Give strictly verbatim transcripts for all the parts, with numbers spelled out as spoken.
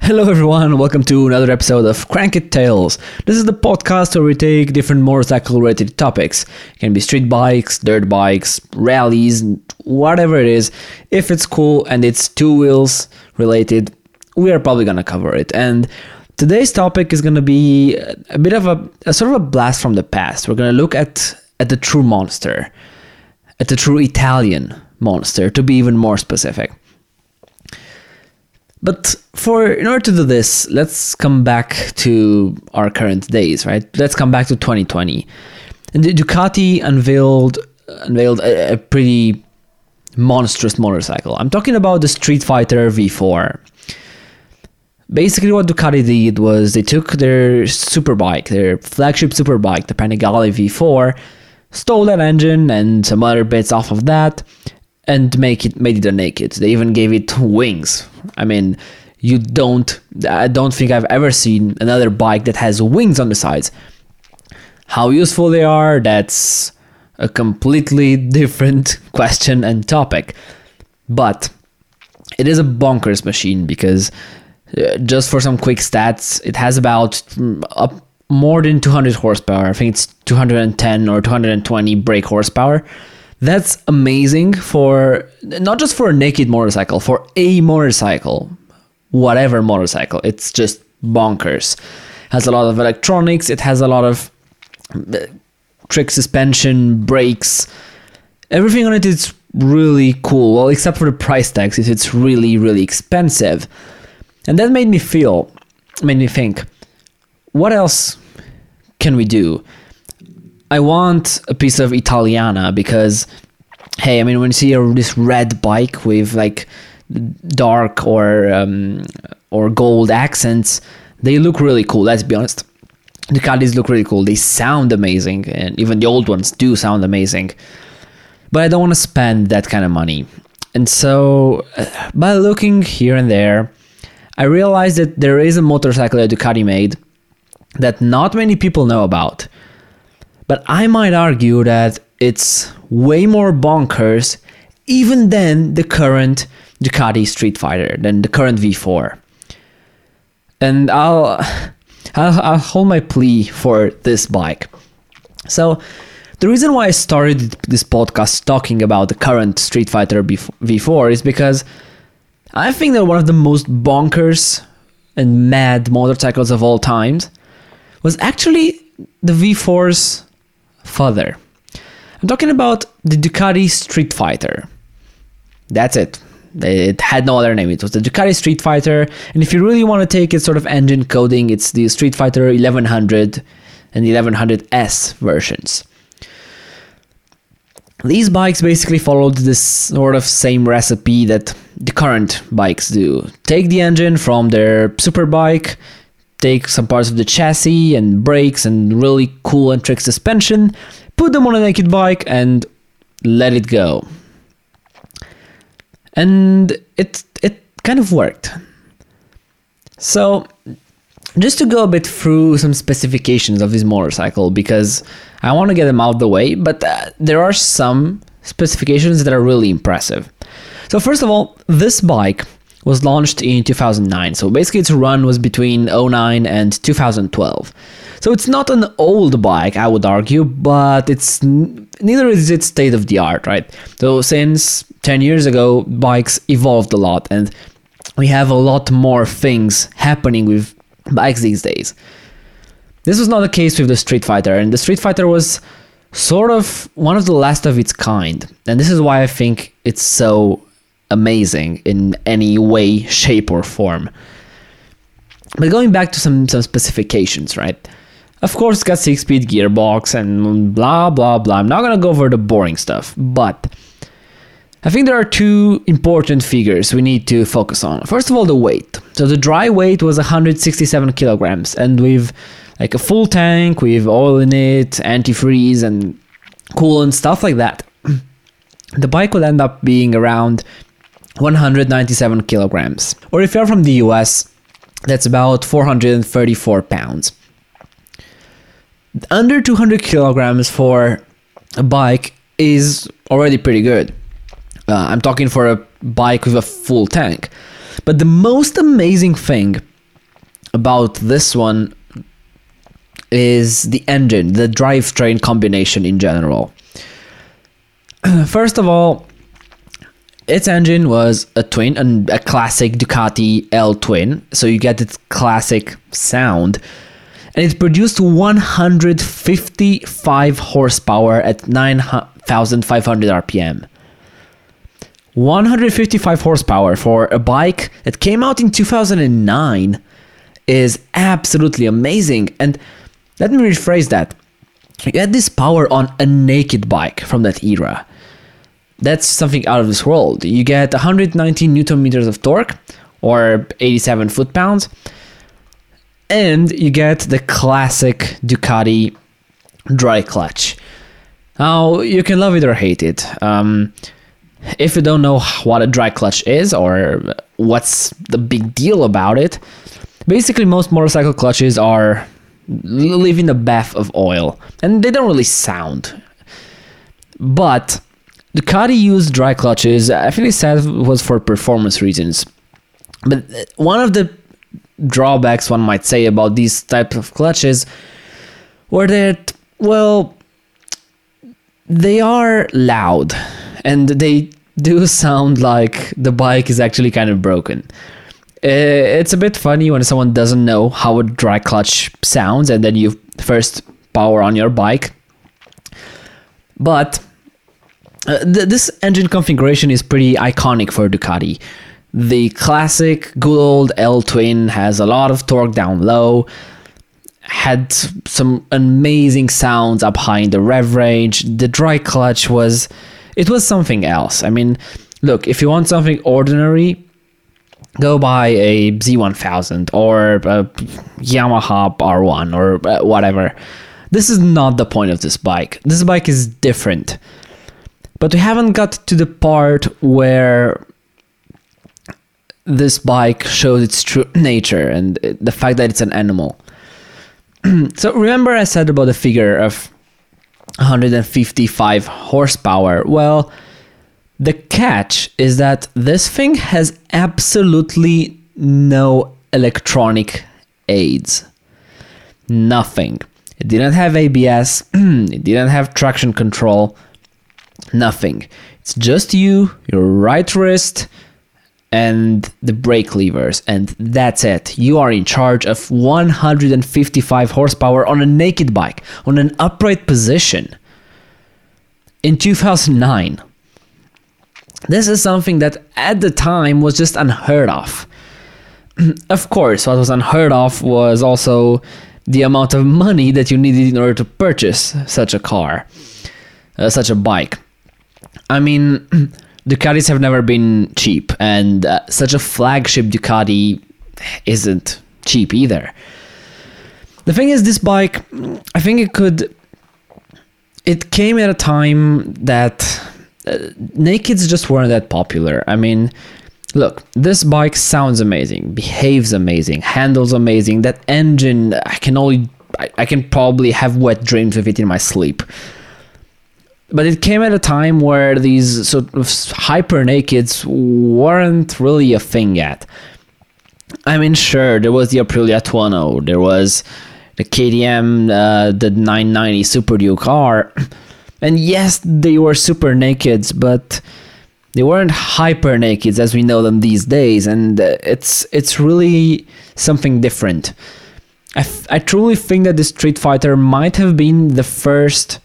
Hello everyone, welcome to another episode of Crank It Tales. This is the podcast where we take different motorcycle related topics. It can be street bikes, dirt bikes, rallies, whatever it is. If it's cool and it's two wheels related, we are probably gonna cover it. And today's topic is gonna be a bit of a, a sort of a blast from the past. We're gonna look at, at the true monster, at the true Italian monster, to be even more specific. But for in order to do this, let's come back to our current days, right? Let's come back to twenty twenty. And Ducati unveiled unveiled a, a pretty monstrous motorcycle. I'm talking about the Street Fighter V four. Basically what Ducati did was they took their superbike, their flagship superbike, the Panigale V four, stole that engine and some other bits off of that, and make it made it a naked. They even gave it wings. I mean, you don't, I don't think I've ever seen another bike that has wings on the sides. How useful they are, that's a completely different question and topic. But it is a bonkers machine because uh, just for some quick stats, it has about up more than two hundred horsepower. I think it's two hundred ten or two hundred twenty brake horsepower. That's amazing for, not just for a naked motorcycle, for a motorcycle, whatever motorcycle. It's just bonkers. Has a lot of electronics. It has a lot of trick suspension, brakes. Everything on it is really cool. Well, except for the price tags, it's really, really expensive. And that made me feel, made me think, what else can we do? I want a piece of Italiana because, hey, I mean, when you see a, this red bike with like dark or um, or gold accents, they look really cool. Let's be honest. Ducatis look really cool. They sound amazing, and even the old ones do sound amazing. But I don't want to spend that kind of money. And so, uh, by looking here and there, I realized that there is a motorcycle that Ducati made that not many people know about. But I might argue that it's way more bonkers even than the current Ducati Street Fighter, than the current V four. And I'll, I'll, I'll hold my plea for this bike. So the reason why I started this podcast talking about the current Street Fighter V four is because I think that one of the most bonkers and mad motorcycles of all times was actually the V four's father. I'm talking about the Ducati Street Fighter. That's it. It had no other name. It was the Ducati Street Fighter. And if you really want to take it sort of engine coding, it's the Street Fighter eleven hundred and the eleven hundred S versions. These bikes basically followed this sort of same recipe that the current bikes do. Take the engine from their superbike, take some parts of the chassis and brakes and really cool and trick suspension, put them on a naked bike and let it go. And it it kind of worked. So just to go a bit through some specifications of this motorcycle, because I want to get them out of the way, but uh, there are some specifications that are really impressive. So first of all, this bike was launched in two thousand nine. So basically its run was between oh nine and two thousand twelve. So it's not an old bike, I would argue, but it's neither is it state of the art, right? So since ten years ago, bikes evolved a lot and we have a lot more things happening with bikes these days. This was not the case with the Street Fighter, and the Street Fighter was sort of one of the last of its kind. And this is why I think it's so amazing in any way, shape, or form. But going back to some, some specifications, right? Of course, it's got six-speed gearbox and blah, blah, blah. I'm not going to go over the boring stuff, but I think there are two important figures we need to focus on. First of all, the weight. So the dry weight was one hundred sixty-seven kilograms, and with like a full tank, with oil in it, antifreeze, and coolant, stuff like that, the bike would end up being around one hundred ninety-seven kilograms. Or if you're from the U S, that's about four hundred thirty-four pounds. Under two hundred kilograms for a bike is already pretty good. Uh, I'm talking for a bike with a full tank. But the most amazing thing about this one is the engine, the drivetrain combination in general. First of all, its engine was a twin, and a classic Ducati L twin, so you get its classic sound, and it produced one hundred fifty-five horsepower at nine thousand five hundred R P M. one hundred fifty-five horsepower for a bike that came out in two thousand nine is absolutely amazing. And let me rephrase that. You had this power on a naked bike from that era. That's something out of this world. You get one hundred nineteen newton meters of torque, or eighty-seven foot-pounds, and you get the classic Ducati dry clutch. Now, you can love it or hate it. Um, if you don't know what a dry clutch is, or what's the big deal about it, basically most motorcycle clutches are leaving a bath of oil, and they don't really sound. But Ducati used dry clutches. I think they said it was for performance reasons. But one of the drawbacks one might say about these types of clutches were that, well, they are loud, and they do sound like the bike is actually kind of broken. It's a bit funny when someone doesn't know how a dry clutch sounds, and then you first power on your bike. But uh, th- this engine configuration is pretty iconic for Ducati. The classic good old L twin has a lot of torque down low, had some amazing sounds up high in the rev range. The dry clutch was, it was something else. I mean, look, if you want something ordinary, go buy a Z one thousand or a Yamaha R one or whatever. This is not the point of this bike. This bike is different. But we haven't got to the part where this bike shows its true nature and the fact that it's an animal. So remember I said about the figure of one hundred fifty-five horsepower? Well, the catch is that this thing has absolutely no electronic aids. Nothing. It didn't have A B S, it didn't have traction control, nothing. It's just you, your right wrist, and the brake levers, and that's it. You are in charge of one hundred fifty-five horsepower on a naked bike, on an upright position. In two thousand nine. This is something that at the time was just unheard of. Of course, what was unheard of was also the amount of money that you needed in order to purchase such a car, uh, such a bike. I mean, Ducatis have never been cheap, and uh, such a flagship Ducati isn't cheap either. The thing is, this bike, I think it could... It came at a time that uh, nakeds just weren't that popular. I mean, look, this bike sounds amazing, behaves amazing, handles amazing. That engine, I can only... I, I can probably have wet dreams with it in my sleep. But it came at a time where these sort of hyper nakeds weren't really a thing yet. I mean, sure, there was the Aprilia Tuono, there was the K T M, uh, the nine ninety Super Duke R, and yes, they were super nakeds, but they weren't hyper nakeds as we know them these days, and uh, it's it's really something different. I, f- I truly think that the Street Fighter might have been the first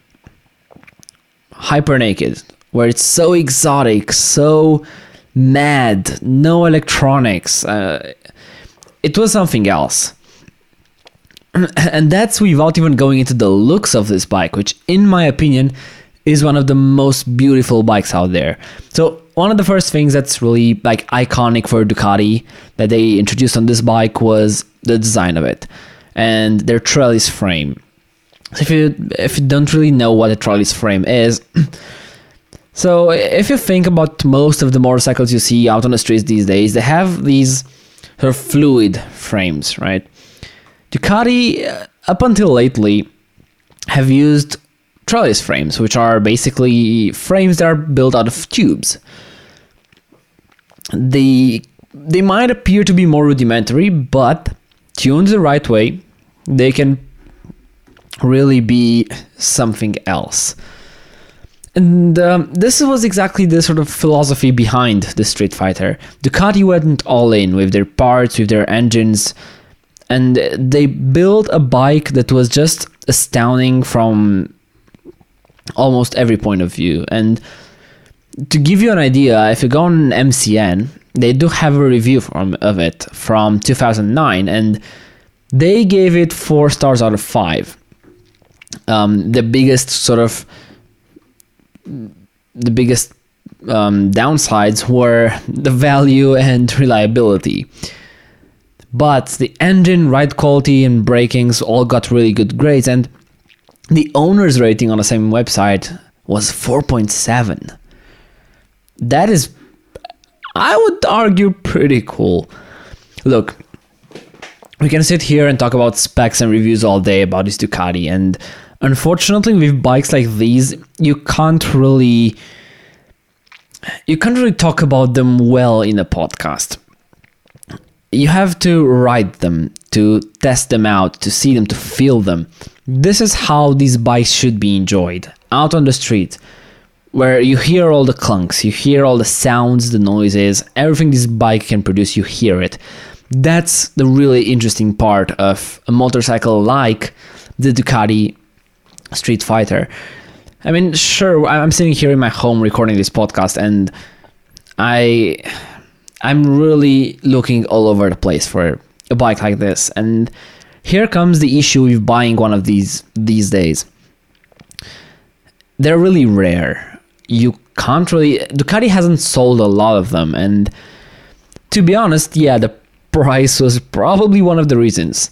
hyper naked, where it's so exotic, so mad, no electronics. Uh, it was something else. And that's without even going into the looks of this bike, which in my opinion is one of the most beautiful bikes out there. So one of the first things that's really like iconic for Ducati that they introduced on this bike was the design of it and their trellis frame. So if you if you don't really know what a trellis frame is, so if you think about most of the motorcycles you see out on the streets these days, they have these sort of fluid frames, right? Ducati, uh, up until lately, have used trellis frames, which are basically frames that are built out of tubes. They they might appear to be more rudimentary, but tuned the right way, they can really be something else. And um, this was exactly the sort of philosophy behind the Street Fighter. Ducati went all in with their parts, with their engines, and they built a bike that was just astounding from almost every point of view. And to give you an idea, if you go on M C N, they do have a review from of it from two thousand nine, and they gave it four stars out of five. Um, the biggest sort of the biggest um, downsides were the value and reliability. But the engine, ride quality, and brakings all got really good grades, and the owner's rating on the same website was four point seven. That is, I would argue, pretty cool. Look, we can sit here and talk about specs and reviews all day about this Ducati, and unfortunately with bikes like these, you can't really you can't really talk about them well in a podcast. You have to ride them, to test them out, to see them, to feel them. This is how these bikes should be enjoyed, out on the street, where you hear all the clunks, you hear all the sounds, the noises, everything this bike can produce, you hear it. That's the really interesting part of a motorcycle like the Ducati Street Fighter. I mean, sure, I'm sitting here in my home recording this podcast, and I, I'm really looking all over the place for a bike like this. And here comes the issue with buying one of these these days. They're really rare. You can't really... Ducati hasn't sold a lot of them, and to be honest, yeah, the price was probably one of the reasons.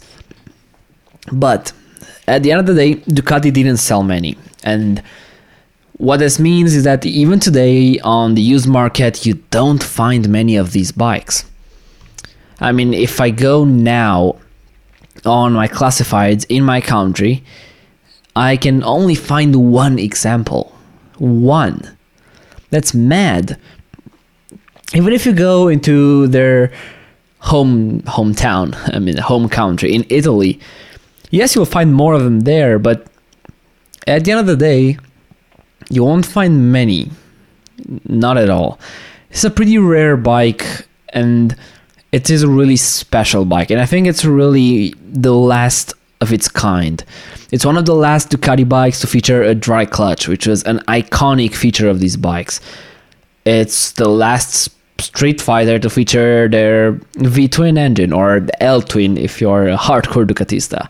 But at the end of the day, Ducati didn't sell many. And what this means is that even today on the used market, you don't find many of these bikes. I mean, if I go now on my classifieds in my country, I can only find one example. One. That's mad. Even if you go into their home hometown, I mean home country in Italy, yes, you'll find more of them there, but at the end of the day, you won't find many. Not at all. It's a pretty rare bike, and it is a really special bike, and I think it's really the last of its kind. It's one of the last Ducati bikes to feature a dry clutch, which was an iconic feature of these bikes. It's the last Street Fighter to feature their V-twin engine, or the L-twin if you're a hardcore Ducatista.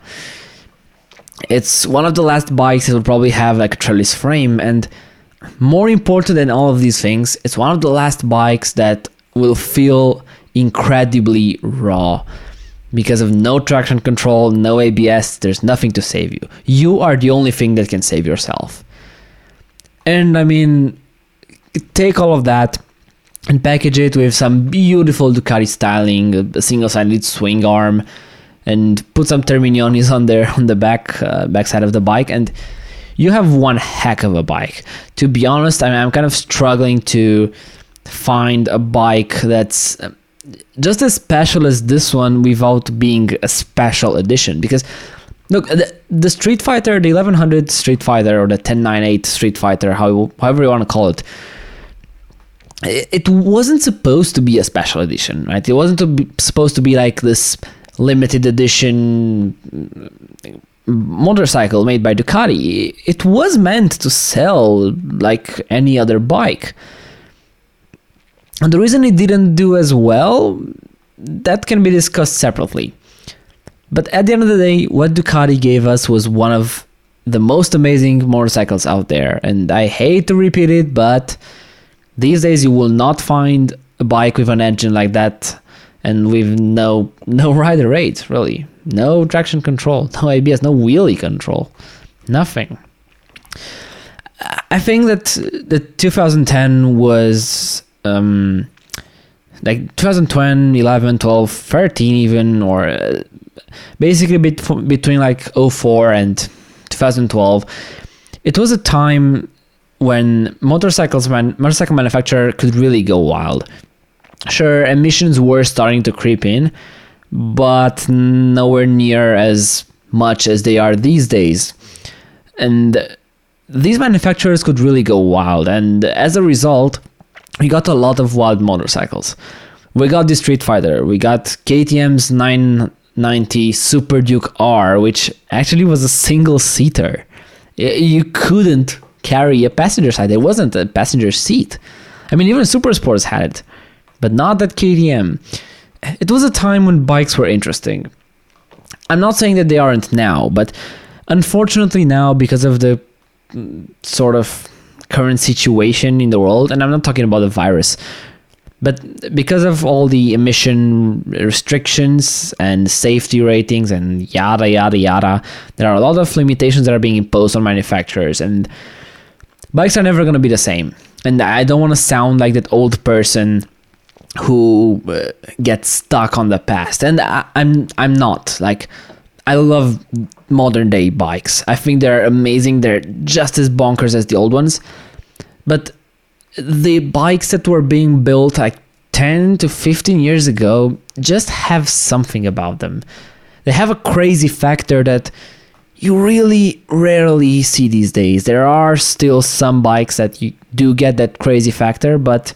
It's one of the last bikes that will probably have like a trellis frame, and more important than all of these things, it's one of the last bikes that will feel incredibly raw. Because of no traction control, no A B S, there's nothing to save you. You are the only thing that can save yourself. And I mean, take all of that and package it with some beautiful Ducati styling, a single-sided swing arm, and put some Terminionis on there on the back uh, backside of the bike, and you have one heck of a bike. To be honest, I mean, I'm kind of struggling to find a bike that's just as special as this one without being a special edition. Because look, the, the Street Fighter, the eleven hundred Street Fighter, or the ten ninety-eight Street Fighter, how, however you want to call it, it wasn't supposed to be a special edition, right? It wasn't to be, supposed to be like this limited edition motorcycle made by Ducati. It was meant to sell like any other bike. And the reason it didn't do as well, that can be discussed separately. But at the end of the day, what Ducati gave us was one of the most amazing motorcycles out there. And I hate to repeat it, but these days you will not find a bike with an engine like that and with no no rider rate, really. No traction control, no A B S, no wheelie control, nothing. I think that the two thousand ten was um, like two thousand ten, eleven, twelve, thirteen even, or uh, basically bet- between like oh four and two thousand twelve. It was a time when motorcycles man- motorcycle manufacturer could really go wild. Sure, emissions were starting to creep in, but nowhere near as much as they are these days. And these manufacturers could really go wild, and as a result, we got a lot of wild motorcycles. We got the Street Fighter, we got K T M's nine ninety Super Duke R, which actually was a single seater. You couldn't carry a passenger side. There wasn't a passenger seat. I mean, even Super Sports had it, but not that K T M. It was a time when bikes were interesting. I'm not saying that they aren't now, but unfortunately now, because of the sort of current situation in the world, and I'm not talking about the virus, but because of all the emission restrictions and safety ratings and yada, yada, yada, there are a lot of limitations that are being imposed on manufacturers, and bikes are never going to be the same. And I don't want to sound like that old person who uh, gets stuck on the past. And I, I'm I'm not. Like, I love modern day bikes. I think they're amazing. They're just as bonkers as the old ones. But the bikes that were being built like ten to fifteen years ago just have something about them. They have a crazy factor that you really rarely see these days. There are still some bikes that you do get that crazy factor, but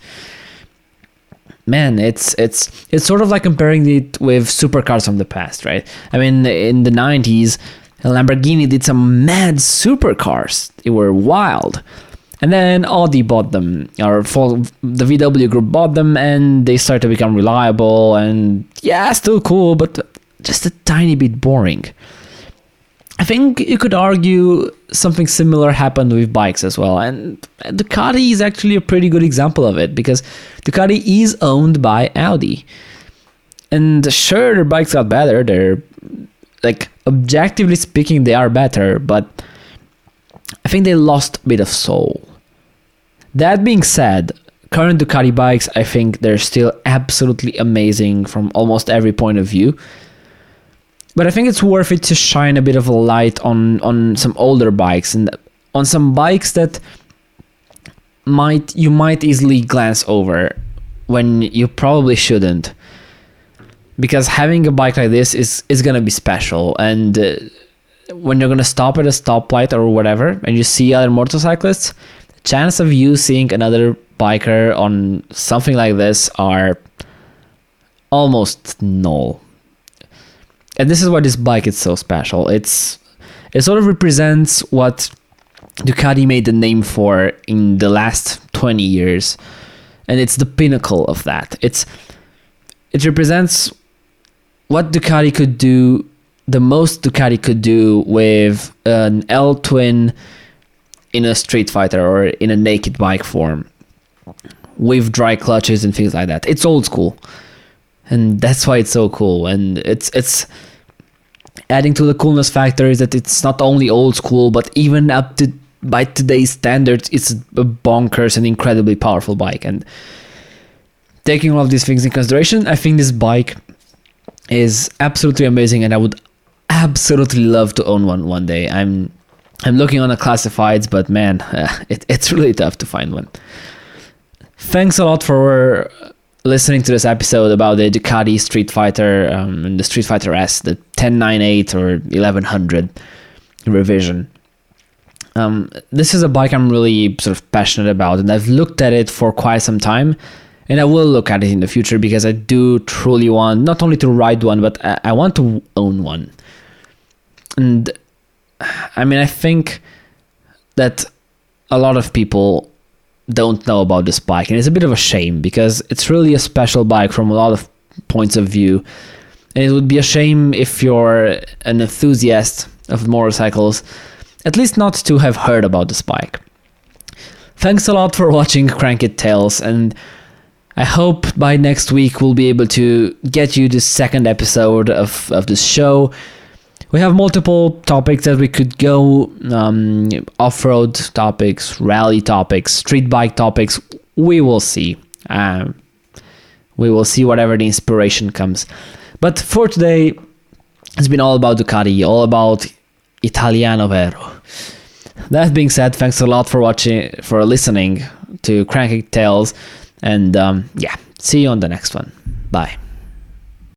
man, it's it's it's sort of like comparing it with supercars from the past, right? I mean, in the nineties, Lamborghini did some mad supercars. They were wild. And then Audi bought them, or the V W group bought them, and they started to become reliable, and yeah, still cool, but just a tiny bit boring. I think you could argue something similar happened with bikes as well, and Ducati is actually a pretty good example of it, because Ducati is owned by Audi. And sure, their bikes got better, they're, like, objectively speaking, they are better, but I think they lost a bit of soul. That being said, current Ducati bikes, I think they're still absolutely amazing from almost every point of view. But I think it's worth it to shine a bit of a light on, on some older bikes, and on some bikes that might you might easily glance over when you probably shouldn't. Because having a bike like this is, is going to be special, and uh, when you're going to stop at a stoplight or whatever, and you see other motorcyclists, the chance of you seeing another biker on something like this are almost null. And this is why this bike is so special. It's it sort of represents what Ducati made the name for in the last twenty years, and it's the pinnacle of that. It's it represents what Ducati could do, the most Ducati could do with an L-twin in a Street Fighter or in a naked bike form, with dry clutches and things like that. It's old school, and that's why it's so cool. And it's it's adding to the coolness factor is that it's not only old school, but even up to by today's standards, it's a bonkers and incredibly powerful bike. And taking all of these things in consideration, I think this bike is absolutely amazing, and I would absolutely love to own one one day. I'm I'm looking on the classifieds, but man, uh, it, it's really tough to find one. Thanks a lot for listening to this episode about the Ducati Street Fighter um, and the Street Fighter S, the ten ninety-eight or eleven hundred revision. Um, this is a bike I'm really sort of passionate about, and I've looked at it for quite some time, and I will look at it in the future because I do truly want not only to ride one, but I, I want to own one. And I mean, I think that a lot of people don't know about this bike, and it's a bit of a shame because it's really a special bike from a lot of points of view, and it would be a shame if you're an enthusiast of motorcycles at least not to have heard about this bike. Thanks a lot for watching Crank It Tales, and I hope by next week we'll be able to get you the second episode of, of this show. We have multiple topics that we could go, um, off-road topics, rally topics, street bike topics. We will see. Um, we will see whatever the inspiration comes. But for today, it's been all about Ducati, all about Italiano Vero. That being said, thanks a lot for watching, for listening to Crank It Tales, and um, yeah, see you on the next one. Bye.